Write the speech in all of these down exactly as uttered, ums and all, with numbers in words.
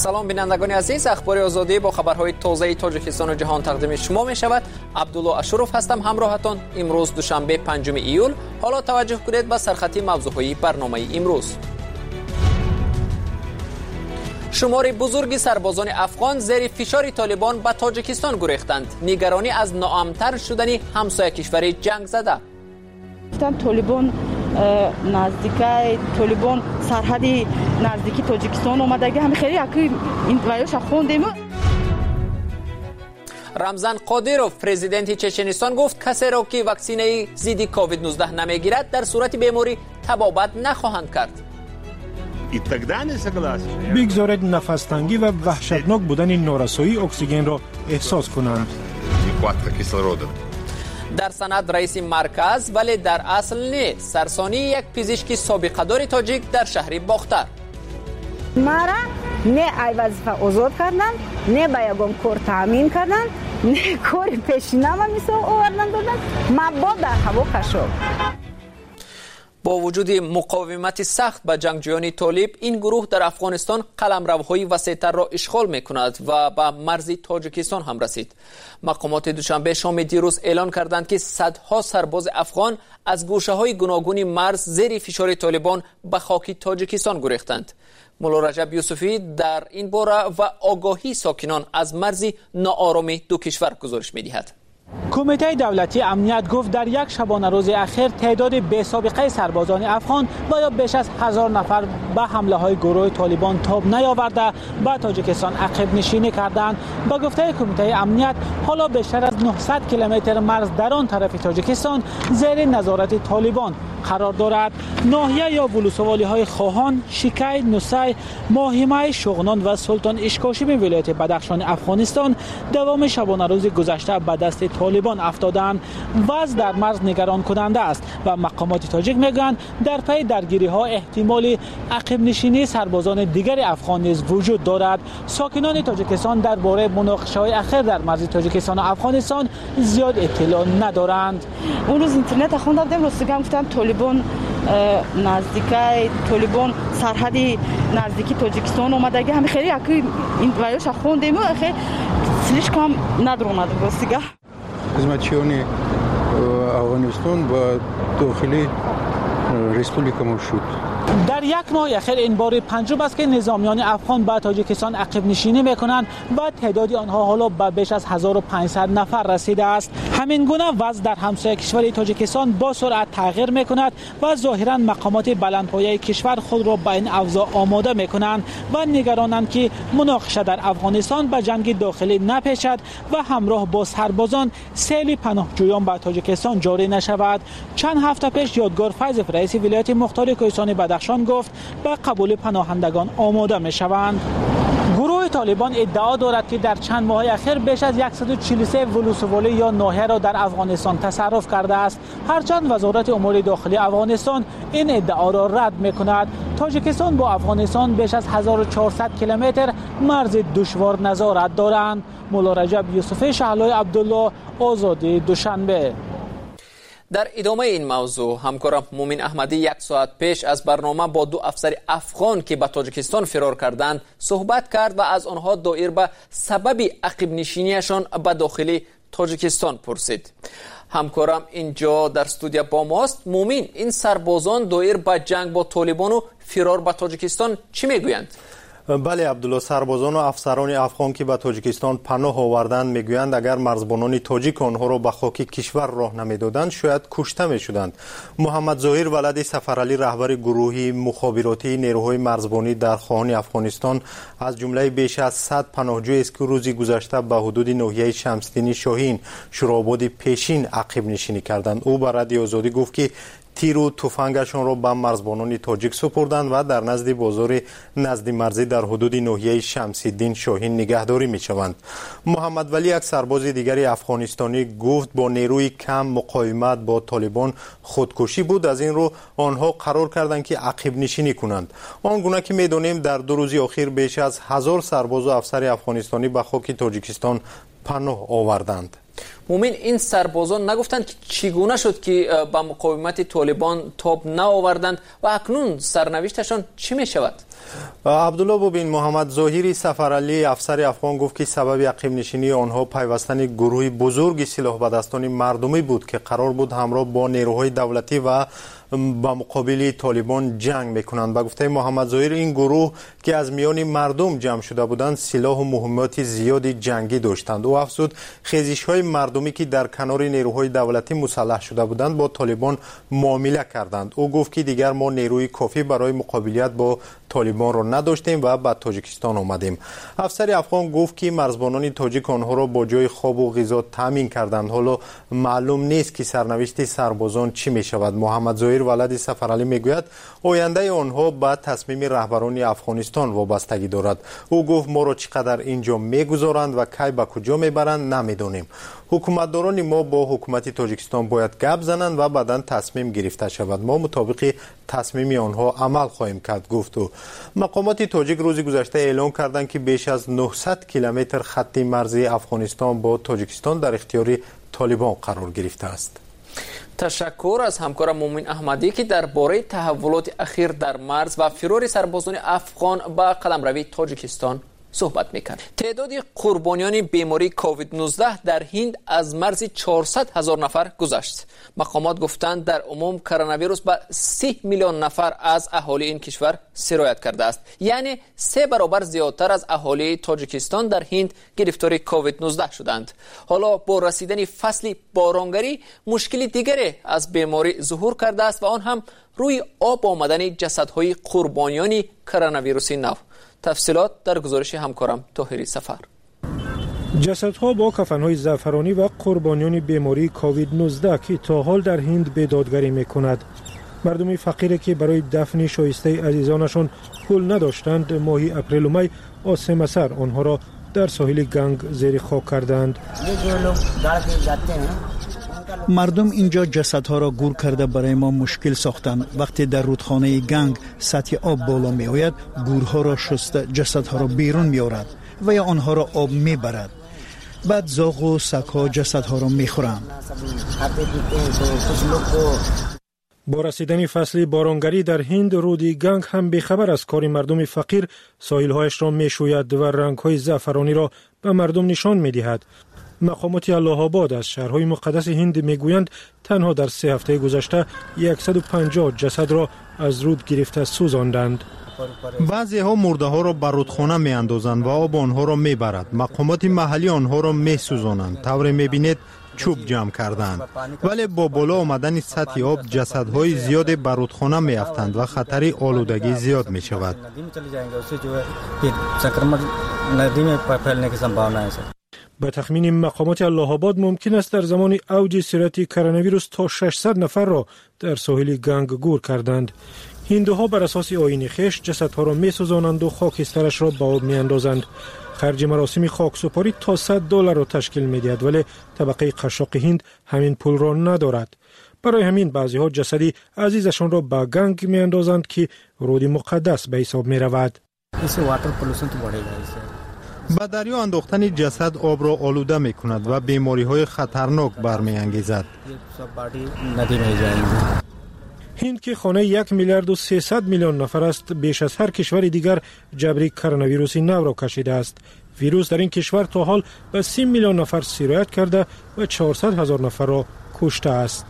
سلام بینندگان عزیز، اخبار آزادی با خبرهای تازه تاجیکستان و جهان تقدیم شما می شود. عبدالله اشرف هستم همراهتان. امروز دوشنبه پنجم ایول. حالا توجه کنید به سرخطی موضوعهای برنامه امروز. شمار بزرگی سربازان افغان زیر فشار طالبان به تاجیکستان گریختند. نگرانی از ناامن‌تر شدن همسایه کشور جنگ زده. طالبان نزدیکی طالبان سرحدی نزدیکی تاجیکستان اومدگی همین خیلی اکی این ویاش خوندیم. رمزان قادیروف پرزیدنت چچنستان گفت کسی را که واکسینه ضد کووید نوزده نمیگیرد در صورت بیماری تبابت نخواهند کرد. بگذارید نفس‌تنگی و وحشتناک بودن نارسایی اکسیژن را احساس کنند. در سند رئیس مرکز ولی در اصل نه. سرسانی یک پزشک سابقه دار تاجیک در شهر باختر. مرا نه ای وظیفه آزاد کردن، نه به یگان کار تامین کردن، نه کار پیشینه ما میسو آوردن دادن. ما با در هوا کشم. با وجود مقاومت سخت به جنگجویان طالب، این گروه در افغانستان قلمروهای وسیع‌تر را اشغال می‌کند و به مرز تاجیکستان هم رسید. مقامات دوشنبه شام دیروز اعلان کردند که صدها سرباز افغان از گوشه‌های گوناگون مرز زیر فشار طالبان به خاک تاجیکستان گریختند. مولا رجب یوسفی در این باره و آگاهی ساکنان از مرز ناآرام دو کشور گزارش می‌دهد. کمیته دولتی امنیت گفت در یک شبانه روز اخیر تعداد بی سابقه سربازان افغان با یا بیش از هزار نفر به حمله های گروه طالبان تاب نیاورده به تاجیکستان عقب نشینی کردند. با گفته کمیته امنیت حالا بیشتر از نهصد کیلومتر مرز در آن طرف تاجیکستان زیر نظارت طالبان قرار دارد. ناحیه یا ولسوالی های خواهان، شیکی، نوسای، ماهیمه، شغنان و سلطان اشکاشی به ولایت بدخشان افغانستان دوام شبانه روز گذشته به دست طالبان افتادند. وضع در مرز نگران کننده است و مقامات تاجیک میگویند در پی درگیری ها احتمال عقب نشینی سربازان دیگر افغان نیز وجود دارد. ساکنان تاجیکستان درباره مناقشه های اخیر در مرز تاجیکستان و افغانستان زیاد اطلاع ندارند. اون روز اینترنت خوندم راستگام گفتن طالبان نزدیکی طالبان سرحدی نزدیکی تاجیکستان اومدگی همین خیلی اکی این ویاش خوندیم خیلی سلیش کم ندارم راستگاه. خدمتچیان افغانستان و داخلی ریسپوبلیک ما شد. در یک ماه اخیر این بار پنجم است که نظامیان افغان به تاجیکستان عقب نشینی میکنند و تعداد آنها حالا به بیش از هزار و پانصد نفر رسیده است. همین گونه وضع در همسایه کشور تاجیکستان با سرعت تغییر میکند و ظاهرا مقامات بلندپایه کشور خود را به این اوضاع آماده میکنند و نگرانند که مناقشه در افغانستان به جنگ داخلی نپیچد و همراه با سربازان سیل پناهجویان به تاجیکستان جاری نشود. چند هفته پیش یادگار فیض رئیس ولایت مختار کوهستان بدخشان گفت به قبول پناهندگان آماده می شوند. گروه طالبان ادعا دارد که در چند ماه اخیر بیش از صد و چهل و سه ولسوالی یا ناحیه را در افغانستان تصرف کرده است. هرچند وزارت امور داخلی افغانستان این ادعا را رد می کند. تاجیکستان با افغانستان بیش از هزار و چهارصد کیلومتر مرز دشوار نظارت دارند. مولا رجب یوسفی، شهلای عبدالله، آزادی دوشنبه. در ادامه این موضوع همکارم مومن احمدی یک ساعت پیش از برنامه با دو افسر افغان که به تاجیکستان فرار کردند صحبت کرد و از آنها دایر به سبب عقب نشینیشان به داخل تاجیکستان پرسید. همکارم اینجا در استودیو با ماست. مومن، این سربازان دایر به جنگ با طالبان و فرار به تاجیکستان چی میگویند؟ بله عبدالله، سربازان و افسران افغان که به تاجیکستان پناه آوردند میگویند اگر مرزبانان تاجیک آنها را به خاک کشور راه نمیدادند شاید کشته میشدند. محمد ظاهر ولد سفرعلی رهبر گروهی مخابراتی نیروهای مرزبانی در خواهان افغانستان از جمله بیش از صد پناهجوی است که روزی گذشته به حدود ناحیه شمسدین شاهین شوراباد پیشین عقب نشینی کردند. او به رادیو آزادی گفت که تیر و تفنگشان را به مرزبانان تاجیک سپردند و در نزد بازار نزد مرزی در حدود ناحیه شمس‌الدین شاهین نگهداری می‌شوند. محمد ولی یک سرباز دیگری افغانستانی گفت با نیروی کم مقاومت با طالبان خودکشی بود، از این رو آنها قرار کردند که عقب نشینی کنند. آنگونه که می‌دانیم در دو روز اخیر بیش از هزار سرباز و افسر افغانستانی به خاک تاجیکستان پناه آوردند. مومن، این سربازان نگفتند که چگونه شد که با مقاومت طالبان تاب نآوردند و اکنون سرنوشتشان چی می شود؟ عبدالله ببین، محمد ظاهری سفرعلی افسر افغان گفت که سبب عقب نشینی آنها پیوستن گروه بزرگ سلاح به دستان مردمی بود که قرار بود همراه با نیروهای دولتی و با مقابل طالبان جنگ میکنند. به گفته محمد ظاهر این گروه که از میان مردم جمع شده بودند سلاح و مهمات زیادی جنگی داشتند. او افزود خیزش های مردمی که در کنار نیروهای دولتی مسلح شده بودند با طالبان معامله کردند. او گفت که دیگر ما نیروی کافی برای مقابلت با طالبان را نداشتیم و به تاجیکستان آمدیم. افسر افغان گفت که مرزبانان تاجیک آنها را با جای خواب و غذا تامین کردند. حالا معلوم نیست که سرنوشت سربازان چی می شود. محمد ظاهر ولد سفرعلی میگوید آینده آنها به تصمیم رهبران افغانستان وابستگی دارد. او گفت ما را چقدر اینجا میگذارند و کی به کجا میبرند نمیدانیم. حکومتداران ما با حکومت تاجیکستان باید گپ زنند و بعداً تصمیم گرفته شود. ما مطابق تصمیم آنها عمل خواهیم کرد، گفت او. مقامات تاجیک روز گذشته اعلام کردند که بیش از نهصد کیلومتر خط مرزی افغانستان با تاجیکستان در اختیار طالبان قرار گرفته است. تشکر از همکارم مومن احمدی که درباره تحولات اخیر در مرز و فرار سربازان افغان به قلمروی تاجیکستان صحبت میکرد. تعداد قربانیان بیماری کووید نوزده در هند از مرز چهارصد هزار نفر گذشت. مقامات گفتند در عموم کرونا ویروس به سی میلیون نفر از اهالی این کشور سرایت کرده است. یعنی سه برابر زیادتر از اهالی تاجیکستان در هند گرفتار کووید نوزده شدند. حالا با رسیدن فصل بارانگری مشکلی دیگری از بیماری ظهور کرده است و آن هم روی آب آمدن جسدهای قربانیان کرونا ویروس نو. تفصیلات در گزارش همکارم طاهری سفر. جسدها با کفن‌های زعفرانی و قربانیان بیماری کووید نوزده که تا حال در هند به دادگری می‌کند. مردمی فقیری که برای دفن شایسته عزیزانشان پول نداشتند ماهی اپریل و می آسم سر آنها را در ساحل گنگ زیر خاک کردند. مردم اینجا جسدها را گور کرده برای ما مشکل ساختند. وقتی در رودخانه گنگ سطح آب بالا می آید، گورها را شسته جسدها را بیرون می آورد و یا آنها را آب می برد. بعد زاغ و سگ‌ها جسدها را می خورند. با رسیدن فصل بارانگری در هند، رودی گنگ هم بیخبر از کار مردم فقیر ساحل‌هایش را می‌شوید و رنگ‌های زعفرانی را به مردم نشان می‌دهد. مقامات الله آباد از شهرهای مقدس هند میگویند تنها در سه هفته گذشته صد و پنجاه جسد را از رود گرفته سوزاندند. بعضی ها مرده ها را بر رودخانه می اندازند و آب آنها را می برد. مقامات محلی آنها را می سوزانند. طور می بینید چوب جمع کردند، ولی با بالا آمدن سطح آب جسدهای زیاد بر رودخانه می افتند و خطر آلودگی زیاد می شود. به تخمین مقامات الله آباد ممکن است در زمان اوج سرایت کرونا ویروس تا ششصد نفر را در ساحل گنگ گور کردند. هندوها بر اساس آیین خویش جسدها را می سوزانند و خاکسترش را به آب می اندازند. خرج مراسم خاکسپاری تا صد دلار را تشکیل می دهد، ولی طبقه قشاق هند همین پول را ندارد. برای همین بعضی ها جسدی عزیزشان را به گنگ می اندازند که رود مقدس به حساب می رود. به دریا انداختن جسد آب را آلوده می کند و بیماری های خطرناک برمی انگیزد. هند که خانه یک میلیارد و سیصد میلیون نفر است، بیش از هر کشور دیگر جبری کرونا ویروس نو را کشیده است. ویروس در این کشور تا حال به سی میلیون نفر سرایت کرده و چهارصد هزار نفر را کشته است.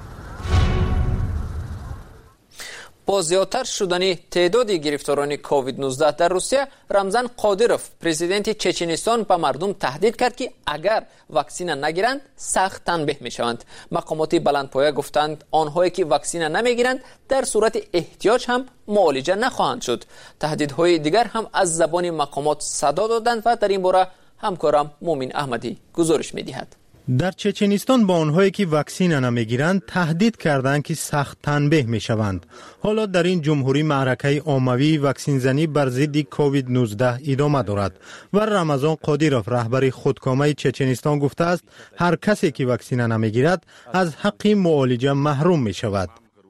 با زیادتر شدن تعداد گرفتاران کووید نوزده در روسیه، رمزان قادیروف پرزیدنت چچنستان به مردم تهدید کرد که اگر واکسین نگیرند سخت تنبیه میشوند. مقامات بلندپایه گفتند آنهایی که واکسین نمیگیرند در صورت احتیاج هم معالجه نخواهند شد. تهدیدهای دیگر هم از زبان مقامات صدا دادند و در این باره همکارم مومن احمدی گزارش میدهد. در چچنستان با آنهایی که واکسین نمیگیرند تهدید کردند که سخت تنبیه میشوند. حالا در این جمهوری معرکه عمومی واکسین زنی بر ضد کووید نوزده ادامه دارد و رمضان قادیروف رهبر خودکامه چچنستان گفته است هر کسی که واکسین نمیگیرد از حق معالجه محروم می شود.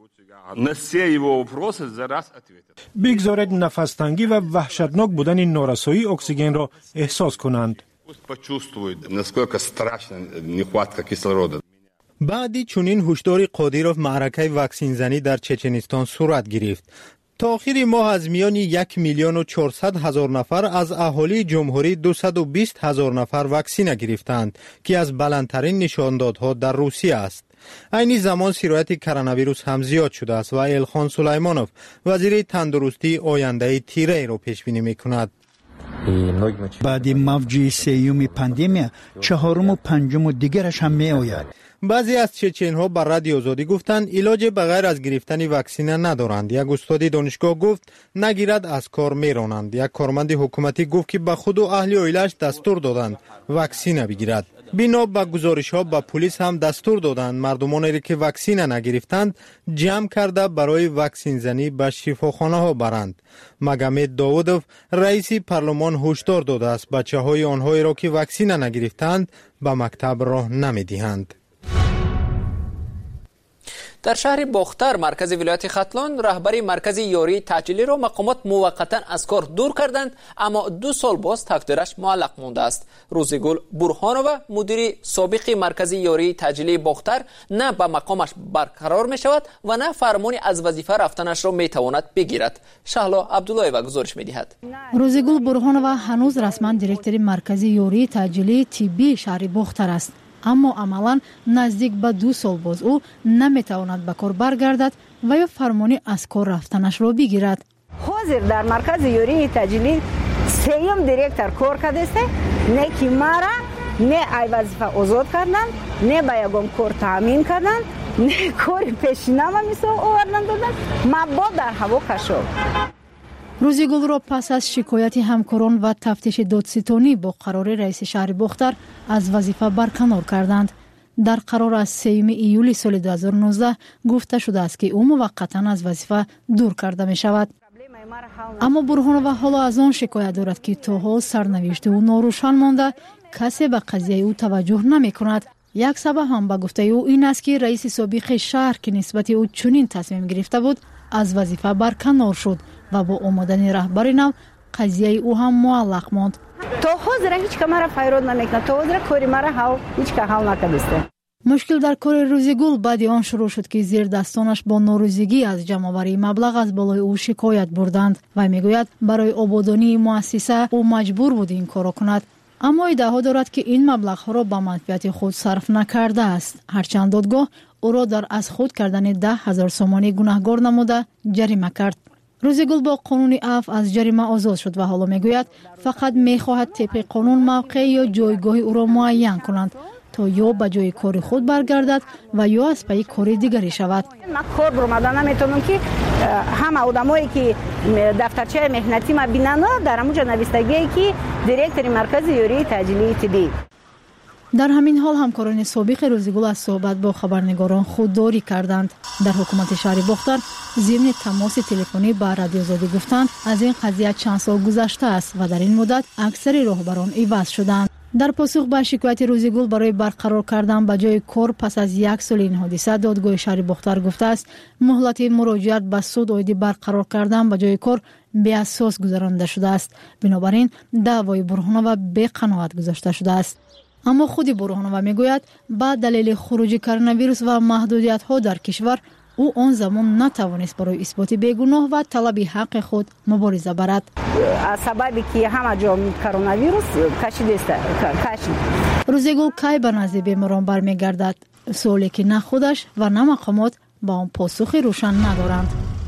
بگذارید نفس تنگی و وحشتناک بودن نارسایی اکسیژن را احساس کنند. بعدی چنین هشدار قادیروف معرکه واکسین زنی در چچنستان صورت گرفت. تا آخر ماه از میان یک میلیون و چهارصد هزار نفر از اهالی جمهوری دویست و بیست هزار نفر واکسینه گرفتند که از بلندترین نشاندادها در روسیه است. این زمان سرایت کرونا ویروس هم زیاد شده است و الخان سلیمانوف وزیر تندرستی آینده تیره را پیش بینی میکند. بعد موج سیوم پاندemia چهارم و پنجم و دیگرش هم می آید. بعضی از چچن ها بر رادیو آزادی گفتند علاج بغیر از گرفتن واکسینه ندارند. یک استاد دانشگاه گفت نگیرد از کار میرانند. یک کارمند حکومتی گفت که به خود و اهل عائله‌اش دستور دادند واکسینه بگیرد. بنا به گزارش ها به پلیس هم دستور دادند مردمانی که واکسینه نگرفتند جمع کرده برای واکسین زنی به شفاخانه ها برند. مگامد داودوف رئیس پارلمان هشدار داده است بچه های آنهایی را که واکسینه نگرفتند به مکتب راه نمیدهند. در شهر باختر مرکز ولایت ختلان رهبری مرکز یاری تعجیلی را مقامات موقتا از کار دور کردند، اما دو سال باز تقدیرش معلق مانده است. روزگل برهانова مدیر سابق مرکز یاری تعجیلی باختر نه به مقامش برقرار می شود و نه فرمانی از وظیفه رفتنش را می تواند بگیرد. شهلا عبداللهیوا گزارش می دهد. روزگل برهانова هنوز رسما دیرکتور مرکز یاری تعجیلی طبی شهر باختر است، اما عملاً نزدیک به دو سال باز او نمیتواند به کار برگردد و یا فرمانی از کار رفتنش را بگیرد. حاضر در مرکز یاری تعجیلی سیم دیرکتور کار کرده است، نه که مرا نه ای وظیفه آزاد کردن، نه به یگان کار تامین کردن، نه کار پیشینما میسو آوردن دادن، ما با در هوا کشو. روزگل را پس از شکایت همکاران و تفتیش دادستانی با قرار رئیس شهر باختر از وظیفه برکنار کردند. در قرار از سوم ایولی سال دو هزار و نوزده گفته شده است که او موقتا از وظیفه دور کرده می شود. اما برهانова حالا از آن شکایت دارد که تا حال سرنوشت او ناروشن مانده، کسی به قضیه او توجه نمی کند. یک سبب هم به گفته او این است که رئیس سابق شهر که نسبت او چنین تصمیم گرفته بود از وظیفه برکنار شد و با آمدن رهبر نو قضیه او هم معلق ماند. تا حاضر هیچ که مرا فیراد نمیکنه، تا حاضر کاری مرا حل هیچ که حل نکرده. مشکل در کار روزگل بعد آن شروع شد که زیر دستانش با ناروزگی از جمع‌آوری مبلغ از بالای او شکایت بردند و میگوید برای آبادانی مؤسسه او مجبور بود این کارو کند، اما ادعا دارد که این مبلغ ها را به منفعت خود صرف نکرده است. هرچند دادگاه او را در از خود کردن ده هزار سومانی گناهکار نموده جریمه کرد. روزگل با قانون عفو از جریمه آزاد شد و حالا میگوید فقط میخواهد طبق قانون موقع یا جایگاه او را معین کنند تا یا به جای کار خود برگردد و یا از پی کار دیگری شود. من کار برآمدن نمیتونم که همه آدمایی که دفترچه مهنتی ما بینن در همونجا نویسندگی که دیرکتور مرکز یاری تعجیلی طبی. در همین حال همکاران سابق روزگل از صحبت با خبرنگاران خودداری کردند. در حکومت شهر باختر ضمن تماس تلفنی با رادیو آزادی گفتند از این قضیه چند سال گذشته است و در این مدت اکثر راهبران عوض شدند. در پاسخ به شکایت روزگل برای برقرار کردن به جای کار پس از یک سال این حادثه، دادگاه شهر باختر گفته است مهلت مراجعت به سود عاید برقرار کردن به جای کار بی اساس گذرانده شده است. بنابراین دعوای برهانova به قناعت گذاشته شده است. اما خود برهانova میگوید با دلیل خروج کرونا ویروس و محدودیت ها در کشور او آن زمان نتوانست برای اثبات بیگناه و طلب حق خود مبارزه برد. سببی که همه جا کرونا ویروس کشیده است. روزگل کی به نزد بیماران برمیگردد؟ سوالی که نه خودش و نه مقامات با آن پاسخ روشن ندارند.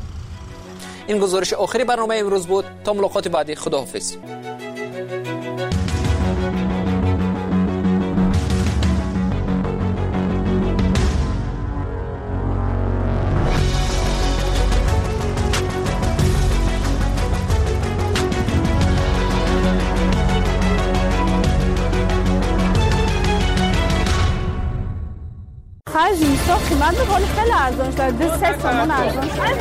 این گزارش آخری برنامه امروز بود. تا ملاقات بعدی، خداحافظ. خرج نیستا قیمت به حال خیلی ارزان شد. ده سه سامان ارزان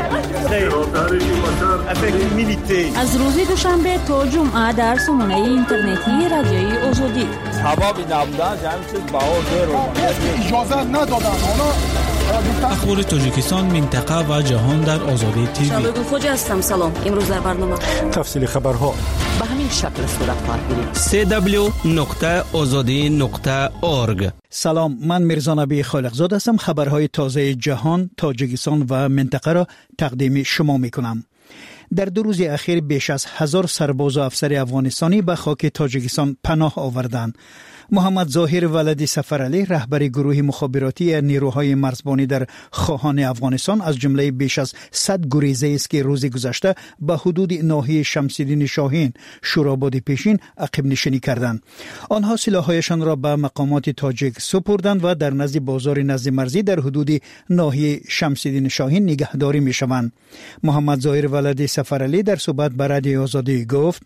شد. از روز دوشنبه تا جمعه در سامانه اینترنتی رادیوی آزادی. سبب نبودن جمعی چیز بهار رو اجازه ندادن. اخبار تاجیکستان، منطقه و جهان در آزادی تیوی. شالوگو خوجا هستم. سلام. امروز در برنامه تفصیل خبرها به همین شکل صورت خواهد گرفت. سی دبلیو نقطه آزادی نقطه اورگ. سلام، من میرزا نبی خالقزاد هستم. خبرهای تازه جهان، تاجیکستان و منطقه را تقدیم شما میکنم. در دو روز اخیر بیش از هزار سرباز و افسر افغانستانی به خاک تاجیکستان پناه آوردند. محمد ظاهر ولدی سفرعلی رهبر گروه مخابراتی نیروهای مرزبانی در خواهان افغانستان از جمله بیش از صد گریزه است که روز گذشته به حدود ناحیه شمس‌الدین شاهین شوراباد پیشین عقب نشینی کردند. آنها سلاح‌هایشان را به مقامات تاجیک سپردند و در نزد بازار نزد مرزی در حدود ناحیه شمس‌الدین شاهین نگهداری می‌شوند. محمد ظاهر ولدی سفرعلی در صحبت با رادیو آزادی گفت: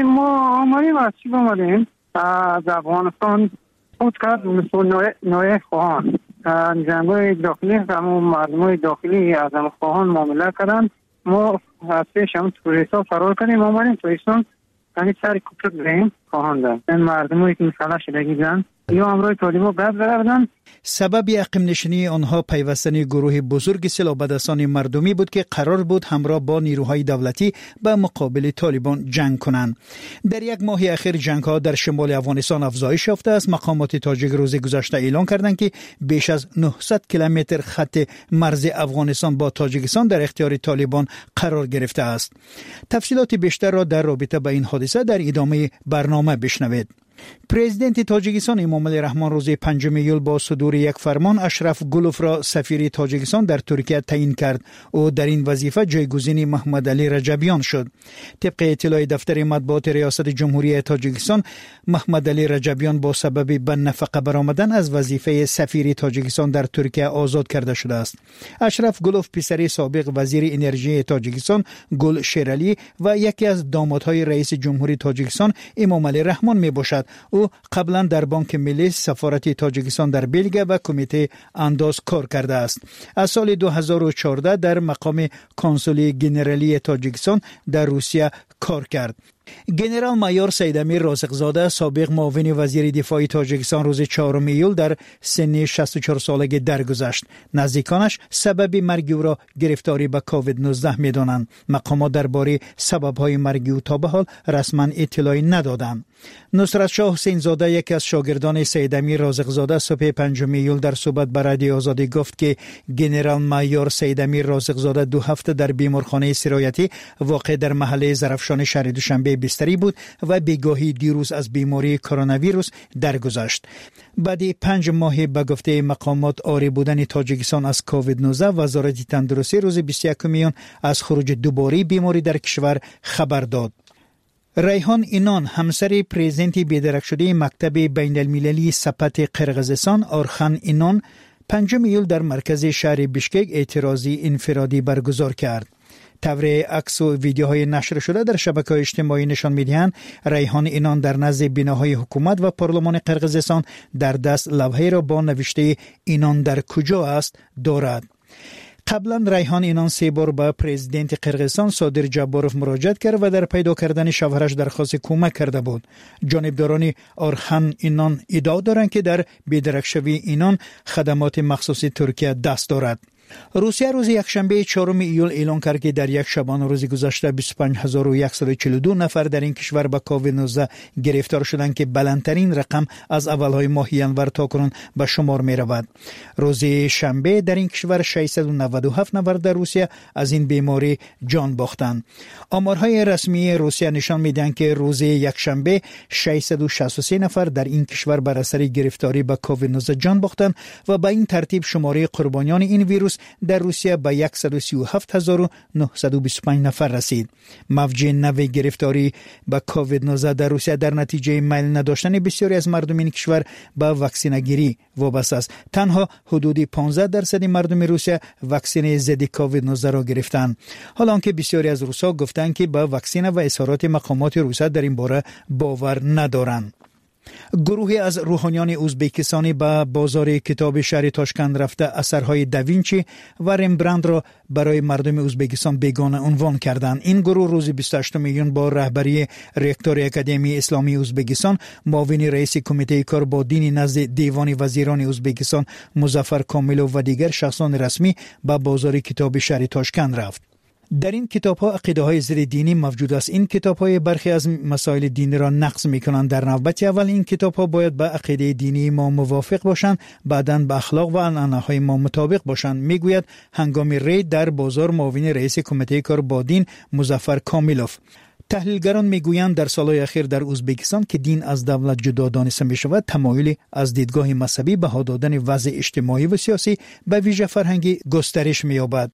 ما آمدیم از چی بمانیم؟ از افغانستان خود کرد مثل نوع خواهان جنگوی داخلی همون مردموی داخلی از همون خواهان معامله کردن. ما از پیش همون توریستا فرار کردیم آمدیم توریستان یعنی سری کپرک بریم خواهان دارم این مردموی که مسئله شدگی دن یا امروی طالبا گفت بردن. سبب عقب نشینی آنها پیوستن گروه بزرگ سلاح‌بدستان مردمی بود که قرار بود همراه با نیروهای دولتی به مقابل طالبان جنگ کنند. در یک ماه اخیر جنگ‌ها در شمال افغانستان افزایش یافته است. مقامات تاجیک روز گذشته اعلام کردند که بیش از نهصد کیلومتر خط مرز افغانستان با تاجیکستان در اختیار طالبان قرار گرفته است. تفصیلات بیشتر را در رابطه با این حادثه در ادامه برنامه بشنوید. پرزیدنت تاجیکستان امامعلی رحمان روز پنجم ایول با صدور یک فرمان اشرف گلوف را سفیر تاجیکستان در ترکیه تعیین کرد. او در این وظیفه جایگزین محمد علی رجبیان شد. طبق اطلاع دفتر مطبوعات ریاست جمهوری تاجیکستان، محمد علی رجبیان با سبب به نفقه برآمدن از وظیفه سفیر تاجیکستان در ترکیه آزاد کرده شده است. اشرف گلوف پسر سابق وزیر انرژی تاجیکستان گل شیرعلی و یکی از دامادهای رئیس جمهوری تاجیکستان امامعلی رحمان می باشد. او قبلا در بانک ملی، سفارت تاجیکستان در بلژیک و کمیته انداز کار کرده است. از سال دو هزار و چهارده در مقام کنسولی گنرالی تاجیکستان در روسیه کار کرد. گنرال مایور سیدامیر رازقزاده سابق معاون وزیر دفاع تاجیکستان روز چهارم ایول در سن شصت و چهار سالگی درگذشت. نزدیکانش سبب مرگ او را گرفتاری به کووید نوزده می‌دانند. مقامات درباره سبب‌های مرگ او تا به حال رسما اطلاعی ندادند. نصرت شاه حسین زاده یکی از شاگردان سیدامیر رازقزاده صبح پنجم ایول در صحبت با رادیو آزادی گفت که گنرال مایور سیدامیر رازقزاده دو هفته در بیمارخانه سرایتی واقع در محله زرفشان شهر دوشنبه بستری بود و بیگاهی دیروز از بیماری کرونا ویروس درگذشت. بعد پنج ماه به گفته مقامات آری بودن تاجیکستان از کووید نوزده، وزارت تندرستی روز بیست و یکم میون از خروج دوباره بیماری در کشور خبر داد. ریحان اینان همسر پرزیدنت بیدرک شده مکتب بین المللی سپت قرقیزستان آرخان اینان پنجم ایول در مرکز شهر بیشکک اعتراضی انفرادی برگزار کرد. تور عکس و ویدیوهای نشر شده در شبکه‌های اجتماعی نشان می‌دهند ریحان اینان در نزد بناهای حکومت و پارلمان قرقیزستان در دست لوحه‌ای را با نوشته اینان در کجا است دارد. قبلا ریحان اینان سه بار به پرزیدنت قرقیزستان صادر جباروف مراجعت کرد و در پیدا کردن شوهرش درخواست کمک کرده بود. جانبداران آرخان اینان ادعا دارند که در بیدرک شوی اینان خدمات مخصوص ترکیه دست دارد. روسیه روز یکشنبه چهارم ایول اعلام کرد که در یک شبانه روز گذشته بیست و پنج هزار و صد و چهل و دو نفر در این کشور با کووید نوزده گرفتار شدند که بلندترین رقم از اولهای ماه ینور تاکنون به شمار می رود. روز شنبه در این کشور ششصد و نود و هفت نفر در روسیه از این بیماری جان باختند. آمارهای رسمی روسیه نشان میدهند که روز یکشنبه ششصد و شصت و سه نفر در این کشور بر اثر گرفتاری به کووید نوزده جان باختند و به این ترتیب شماره قربانیان این ویروس در روسیه به صد و سی و هفت هزار و نهصد و بیست و پنج نفر رسید. موج نو گرفتاری به کووید نوزده در روسیه در نتیجه میل نداشتن بسیاری از مردم این کشور به واکسینه گیری وابسته است. تنها حدود پانزده درصد مردم روسیه واکسن ضد کووید نوزده را گرفتند. حالا که بسیاری از روسا گفتند که به واکسن و اظهارات مقامات روسیه در این باره باور ندارند. گروهی از روحانیان ازبکستانی به بازار کتاب شهر تاشکند رفته اثرهای داوینچی و رمبرند را برای مردم ازبکستان بیگانه عنوان کردند. این گروه روز بیست و هشتم ایون با رهبری رکتور اکادمی اسلامی ازبکستان، معاون رئیس کمیته کار با دین نزد دیوان وزیران ازبکستان مظفر کاملوف و دیگر شخصان رسمی به بازار کتاب شهر تاشکند رفت. در این کتاب‌ها عقیده‌های ضد دینی موجود است. این کتاب‌های برخی از مسائل دینی را نقض می‌کنند. در نوبت اول این کتاب‌ها باید با عقیده دینی ما موافق باشند، بعداً با اخلاق و عنعنه‌های ما مطابق باشند، میگوید هنگام ری در بازار معاون رئیس کمیته کار با دین مظفر کاملوف. تحلیلگران میگویند در سالهای اخیر در ازبکستان که دین از دولت جدا دانسته می شود، تمایلی از دیدگاه مذهبی بها دادن وضع اجتماعی و سیاسی به ویژه فرهنگی گسترش می‌یابد.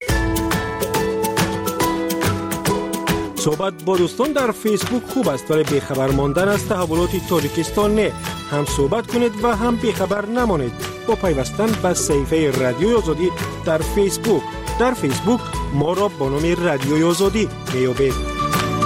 صحبت با دوستان در فیسبوک خوب است، ولی بیخبر ماندن از تحولات تاجیکستان نه. هم صحبت کنید و هم بیخبر نمانید با پیوستن به صفحه رادیوی آزادی در فیسبوک. در فیسبوک ما را با نام رادیوی آزادی میابید.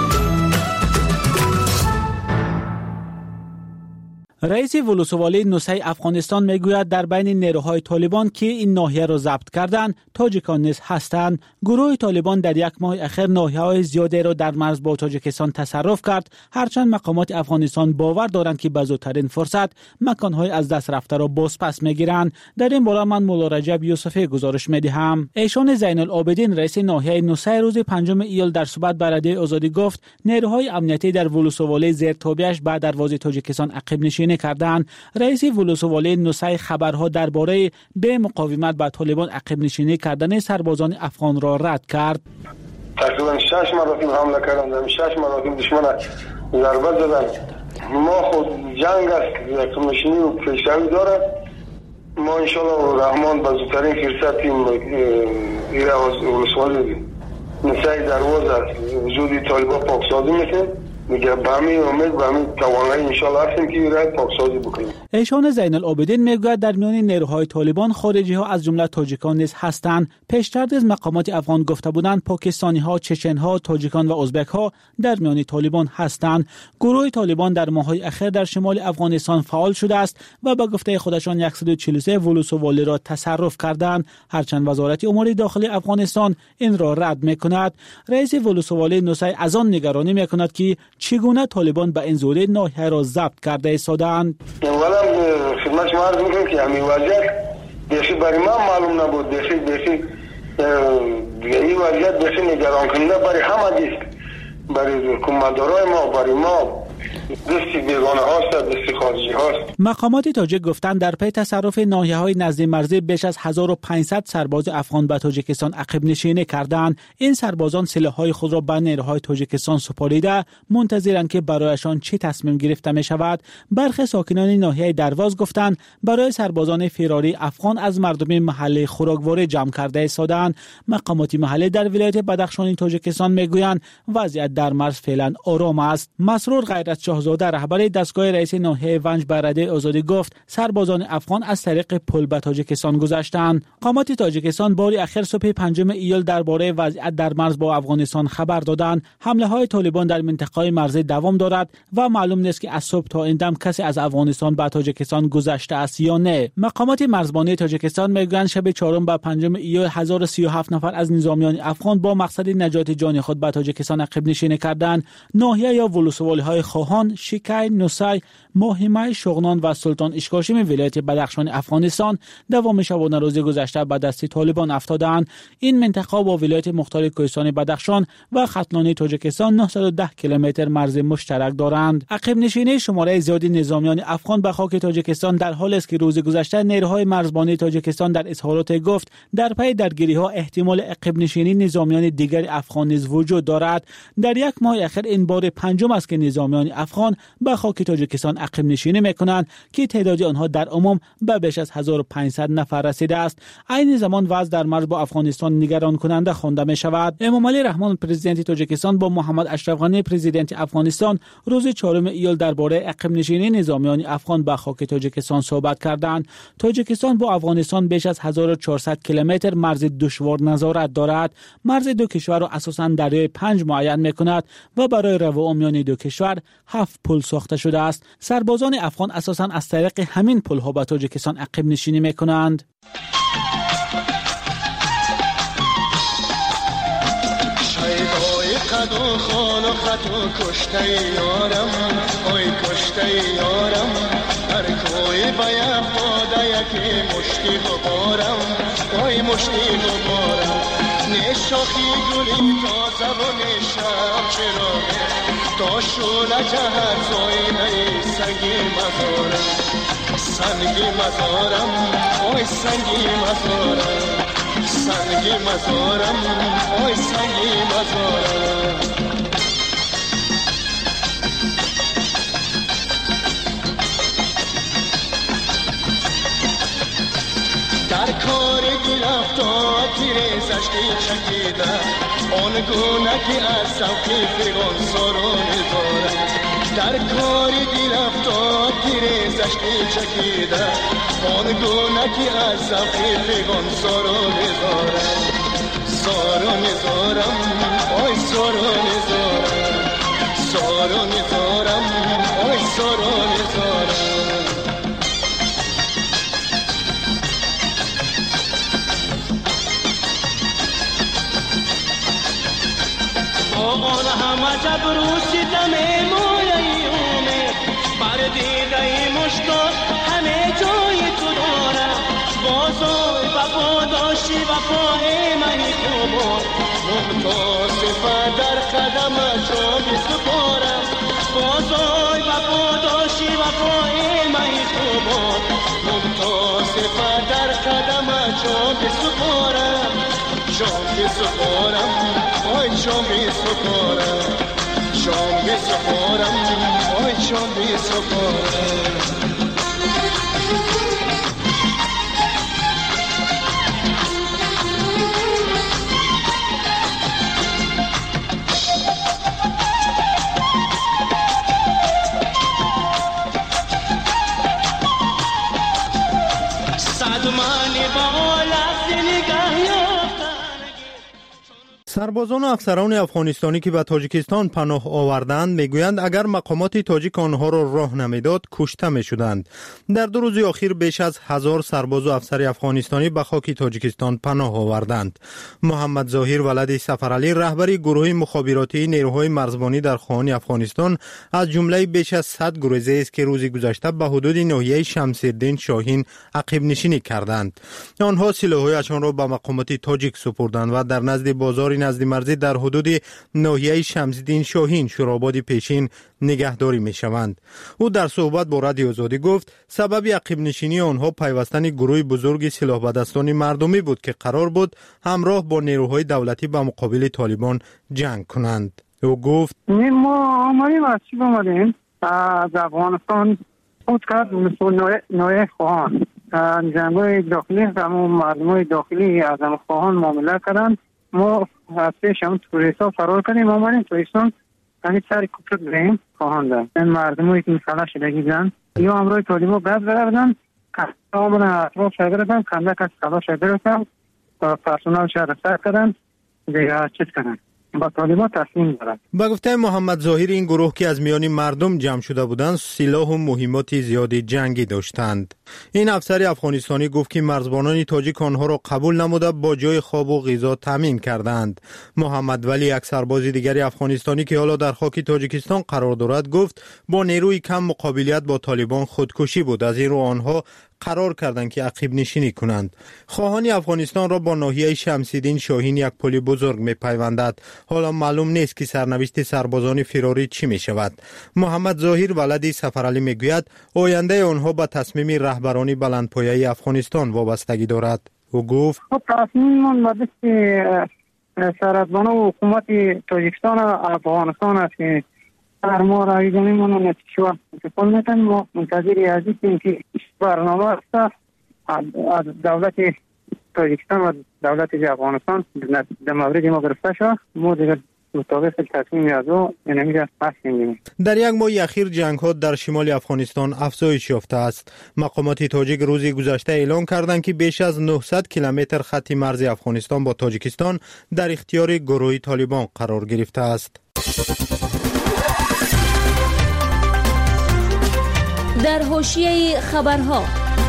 رئیس ولسوالی نوسای افغانستان میگوید در بین نیروهای طالبان که این ناحیه را ضبط کردند تاجیکان نیز هستند. گروه طالبان در یک ماه اخیر ناحیه‌های زیادی را در مرز با تاجیکستان تصرف کرد، هرچند مقامات افغانستان باور دارند که به زودترین فرصت مکان‌های از دست رفته را بازپس میگیرند. در این باره من مولا رجب یوسفی گزارش میدهم. ایشان زین العابدین رئیس ناحیه نوسای روز پنجم ایول در صحبت با رادیو آزادی گفت نیروهای امنیتی در ولسوالی زیر تابعش به دروازه تاجیکستان عقب نشینی کردند. رئیس ولسوالی نوسای خبرها درباره به مقاومت با طالبان عقب نشینی کردن سربازان افغان را رد کرد. تقریبا شش مراتب حمله کردند، شش مراتب دشمن ضربه زدند. ما خود جنگ است، عقب نشینی و پیشروی دارد. ما ان شاء الله رحمان به زودترین فرصت ایره ولسوالی نوسای دروازه وجود طالبان پاکسازی میکنیم. میگه به همین امید به همین توانایی انشالله هستیم که ایران پاکسازی بکنیم. ایشان زین العابدین میگوید در میان نیروهای طالبان خارجی ها از جمله تاجیکان نیز هستند. پیشتر از مقامات افغان گفته بودند پاکستانی ها، چچن ها، تاجیکان و ازبک ها در میان طالبان هستند. گروه طالبان در ماه‌های اخیر در شمال افغانستان فعال شده است و به گفته خودشان صد و چهل و سه ولسوالی را تصرف کردند، هرچند وزارت امور داخلی افغانستان این را رد میکند. رئیس ولسوالی نوسای از آن نگرانی میکند که چگونه طالبان به این زودی ناحیه را ضبط کرده ایستادند. اولا خدمت شما عرض میکنم که همین وضعیت بخی برای ما معلوم نبود، بخی بخی این وضعیت بخی نگران کننده برای همه دیست، برای حکومتدارای ما، برای ما دستی بیگانه هاست، دستی خارجی هاست. مقامات تاجیک گفتند در پی تصرف ناحیه‌های نزد مرزی بیش از هزار و پانصد سرباز افغان به تاجیکستان عقب نشینی کردند. این سربازان سلاح‌های خود را به نیروهای تاجیکستان سپاریده منتظرند که برایشان چه تصمیم گرفته می شود. برخی ساکنان ناحیه درواز گفتند برای سربازان فراری افغان از مردم محلی خوراکواری جمع کرده ایستادند. مقامات محلی در ولایت بدخشان تاجیکستان میگویند وضعیت در مرز فعلا آرام است. مسرور غیرت شاهزاده رهبر دستگاه رئیس ناحیه ونج به رادیو آزادی گفت سربازان افغان از طریق پل به تاجیکستان گذشتند. مقامات تاجیکستان باری اخیر صبح پنجم ایول درباره وضعیت در مرز با افغانستان خبر دادند. حمله های طالبان در منطقه مرزی دوام دارد و معلوم نیست که از صبح تا این دم کسی از افغانستان به تاجیکستان گذشته است یا نه. مقامات مرزبانی تاجیکستان میگویند شب چهارم به پنجم ایول هزار و سی و هفت نفر از نظامیان افغان با مقصد نجات جان خود به تاجیکستان عقب نشینی کردند. ناحیه یا ولسوالی های خواهان، شیکای، نوسای، ماهیمه، شغنان و سلطان اشکاشم ولایت بدخشان افغانستان دوام شبانه روز گذشته به دست طالبان افتادند. این منطقه با ولایت مختار کوهستان بدخشان و ختلان تاجیکستان نهصد و ده کیلومتر مرز مشترک دارند. عقب نشینی شماره زیادی نظامیان افغان به خاک تاجیکستان در حالی است که روز گذشته نیروهای مرزبانی تاجیکستان در اظهارات گفت در پی درگیری ها احتمال عقب نشینی نظامیان دیگر افغان نیز وجود دارد. در یک ماه اخیر این بار پنجم است که نظامیان افغان به خاک تاجیکستان عقب نشینی میکنند که تعداد آنها در عموم به بیش از هزار و پانصد نفر رسیده است. عین زمان وضع در مرز با افغانستان نگران کننده خوانده می شود. امام علی رحمان پرزیدنت تاجیکستان با محمد اشرف غنی پرزیدنت افغانستان روز چهارم ایول درباره عقب نشینی نظامیان افغان به خاک تاجیکستان صحبت کردند. تاجیکستان با افغانستان بیش از هزار و چهارصد کیلومتر مرز دشوار نظارت دارد. مرز دو کشور را اساساً دریای پنج معین میکند و برای رفع میان دو کشور هفت پل ساخته شده است. سربازان افغان اساساً از طریق همین پل‌ها به تاجیکستان عقب نشینی میکنند. شیدای قد و خان و خط و کشته یارم، آی کشته یارم، هر کوی باید باده یکی مشتی غبارم، آی مشتی غبارم. نه شاخی گلی تازه و نه شب چراغه تا شوله جهت زاینه سنگی مزارم سنگی مزارم آی سنگی مزارم سنگی مزارم آی سنگی مزارم در کار دل افتاد تیره زشتی چکیده آن گونه که از سوقی فیغان ساران دارد در کار دل افتاد تیره زشتی چکیده آن گونه که از سوقی فیغان ساران دارد ساران دارم آی ساران دارم ساران دارم آی ساران دارم آن همه جبروسی دمه مایه اومد بر دیده مشتاق همه جای تو دارم بازای وفا داشتی وفای منی خوبان ممتاز در قدم جا بسپارم بازای وفا داشتی وفای منی خوبان ممتاز در قدم جا بسپارم جام بسپارم آی جام بسپارم جام بسپارم آی جام بسپارم سربازان و افسران افغانستانی که به تاجیکستان پناه آوردند میگویند اگر مقامات تاجیک آنها را راه نمیداد کشته میشدند. در دو روز اخیر بیش از هزار سرباز و افسر افغانستانی به خاک تاجیکستان پناه آوردند. محمد ظاهر ولد سفرعلی رهبر گروه مخابراتی نیروهای مرزبانی در خواهان افغانستان از جمله بیش از صد گروزه است که روز گذشته به حدود ناحیه شمس‌الدین شاهین عقب نشینی کردند. آنها سلاح‌هایشان را به مقامات تاجیک سپردند و در نزد بازار نزد مرزی در حدود ناحیه شمس‌الدین شاهین شوراباد پیشین نگهداری می شوند. او در صحبت با رادیو آزادی گفت سبب عقب نشینی آنها پیوستن گروه بزرگ سلاح به دستان مردمی بود که قرار بود همراه با نیروهای دولتی به مقابل طالبان جنگ کنند. او گفت ما آمدیم از چی بامدیم از افغانستان خود کرد مثل نوع خواهان جنگای داخلی همون مردمای داخلی از هم خواهان معامله کردن. ما از پیش هم توریستا فرار کنیم آمدیم توریستان همین سری کپرت بریم خواهان دارم این مردمایی که مسئله شدگی بزن یا امروی طالبا بد بردن کستا آمدن اطراف شدردن کنده کس خلا شدردن پرسونال شهر سر کردن دیگه چیز کنن با طالبان تصمیم دارد. با گفته محمد ظاهر این گروه که از میان مردم جمع شده بودند سلاح و مهمات زیادی جنگی داشتند. این افسر افغانستانی گفت که مرزبانان تاجیک آنها را قبول نموده با جای خواب و غذا تامین کردند. محمد ولی یک سرباز دیگری افغانستانی که حالا در خاک تاجیکستان قرار دارد گفت با نیروی کم مقابلیت با طالبان خودکشی بود، از این رو آنها قرار کردند که عقب نشینی کنند. خواهان افغانستان را با ناحیه شمس‌الدین شاهین یک پل بزرگ می‌پیوندد. حالا معلوم نیست که سرنوشت سربازان فراری چی می شود. محمد ظاهر ولد سفرعلی میگوید آینده آنها به تصمیم رهبران بلندپایه افغانستان وابستگی دارد. او گفت تصمیم من به دست سربازان و حکومت تاجیکستان و افغانستان است که در ما رای دادن ما نتیجه انتقال میتن. ما منتظر هستیم که برنامه است از دولت تاجیکستان و دولت افغانستان در مورد ما گرفته شد. ما دیگر مطابق تصمیم از او نمیشه هستیم. در یک ماه اخیر جنگ ها در شمال افغانستان افزایش یافته است. مقامات تاجیک روز گذشته اعلام کردند که بیش از نهصد کیلومتر خط مرز افغانستان با تاجیکستان در اختیار گروه طالبان قرار گرفته است. در حاشیه خبرها